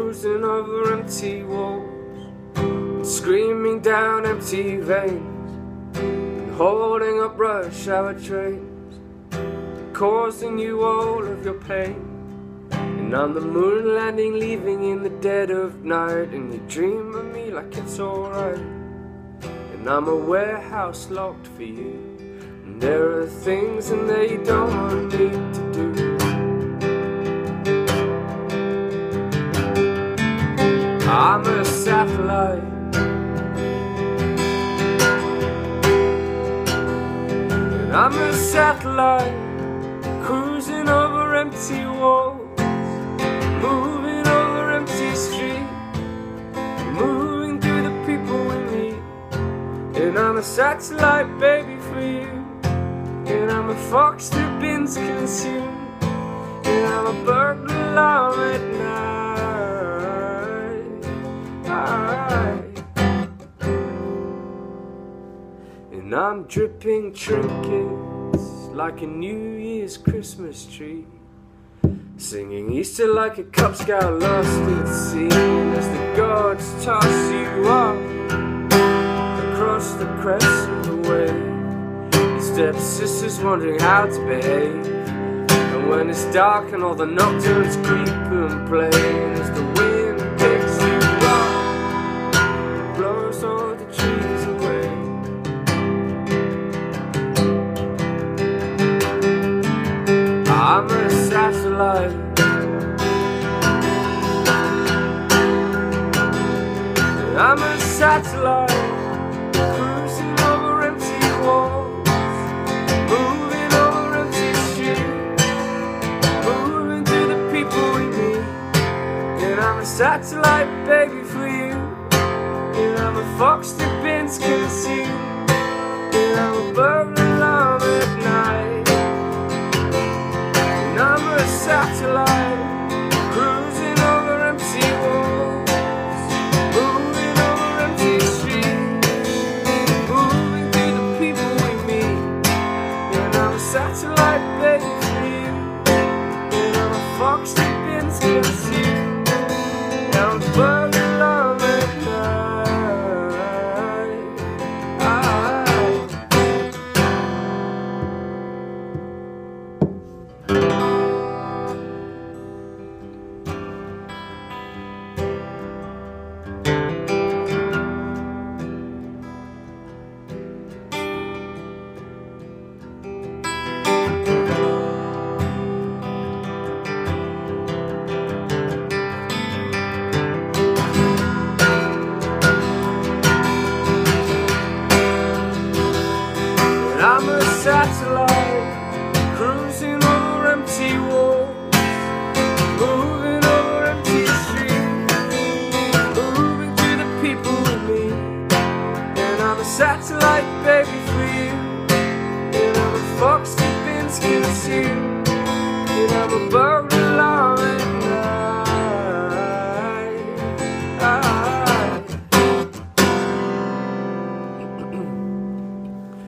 cruising over empty walls, and screaming down empty veins, and holding up rush hour trains, causing you all of your pain. And I'm the moon landing, leaving in the dead of night, and you dream of me like it's alright. And I'm a warehouse locked for you, and there are things in there you don't want me to do. I'm a satellite, and I'm a satellite, cruising over empty walls, moving over empty streets, moving through the people we meet. And I'm a satellite, baby, for you. And I'm a fox that bins consumed, and I'm a burglar alarm at night. And I'm dripping trinkets like a New Year's Christmas tree, singing Easter like a Cub Scout lost at sea. And as the gods toss you off across the crest of the wave, your stepsister's wondering how to behave. And when it's dark and all the nocturnes creep and play, and as the wind picks you up, blows all the trees away. I'm a satellite, I'm a satellite, cruising over empty walls, moving over empty streets, moving through the people we meet. And I'm a satellite, baby, for you. And I'm a fox that bins consumed, and I'm a burglar alarm at night. And I'm a satellite, cruising over empty walls, moving over empty streets, moving through the people we meet. And I'm a satellite, baby, for you. And I'm a fox that bins consumed, and I'm a bird